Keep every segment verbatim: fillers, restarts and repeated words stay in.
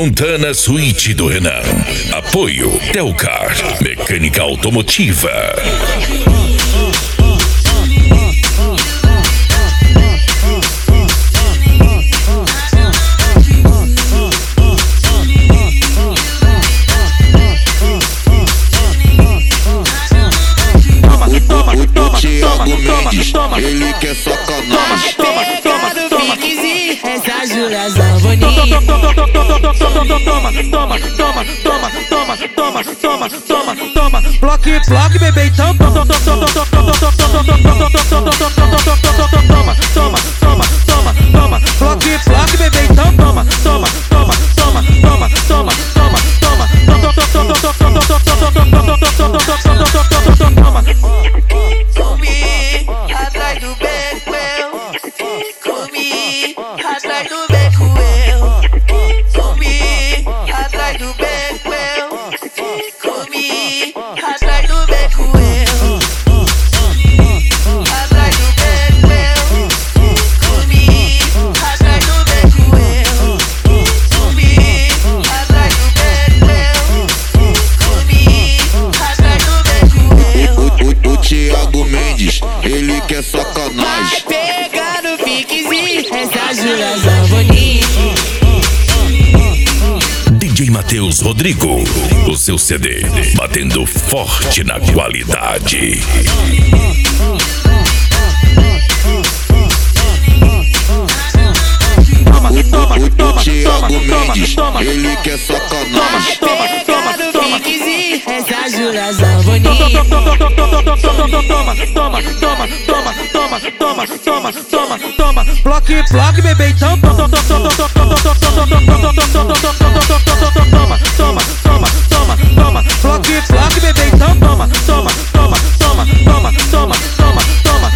Montana Suíte do Renan. Apoio Telcar, mecânica automotiva. Ele quer sacanagem. Toma, toma, toma, essa Júlia Zamboni. Toma, toma, toma, toma, toma, toma, toma, toma, toma, toma. Bloque, bloque, bebê, então. Toma, toma, toma, toma, toma, toma. Bloque, bloque, bebê, então. Toma, toma, toma, toma, toma, toma, toma, toma. Comi atrás do beco eu. Comi atrás do beco eu. Comi atrás do beco eu. Comi atrás do beco eu. Atrás do beco eu. Comi atrás do beco eu. Comi atrás do beco eu. Comi atrás do beco eu. O Thiago Mendes, ele quer sacanagem. Pega no piquezinho, essa Júlia Zamboni. D J Matheus Rodrigo, o seu C D, batendo forte na qualidade. O Thiago Mendes, ele quer sacanagem. Pega no piquezinho, essa Júlia Zamboni. Toma, toma, toma, toma, toma, toma, toma, toma, toma. Bloque, bloque, bebê, então. Toma, toma, toma, toma, toma. Bloque, bloque, bebê, então. Toma, toma, toma, toma, toma, toma, toma, toma.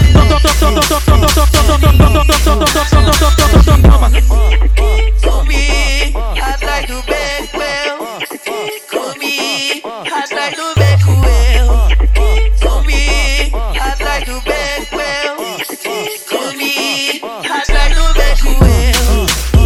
Comi atrás do beco eu. Comi atrás do beco eu. Comi atrás do beco eu. Comi atrás do beco eu.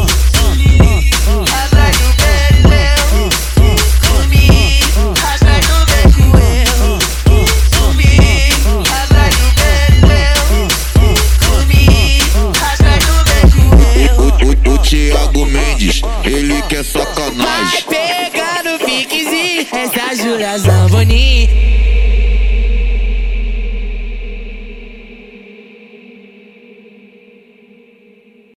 Atrás do beco eu. Comi atrás do beco eu. Comi atrás do beco eu. Comi atrás do beco eu. O Thiago Mendes, ele quer sacanagem. Pega no piquezinho, essa Júlia Zamboni.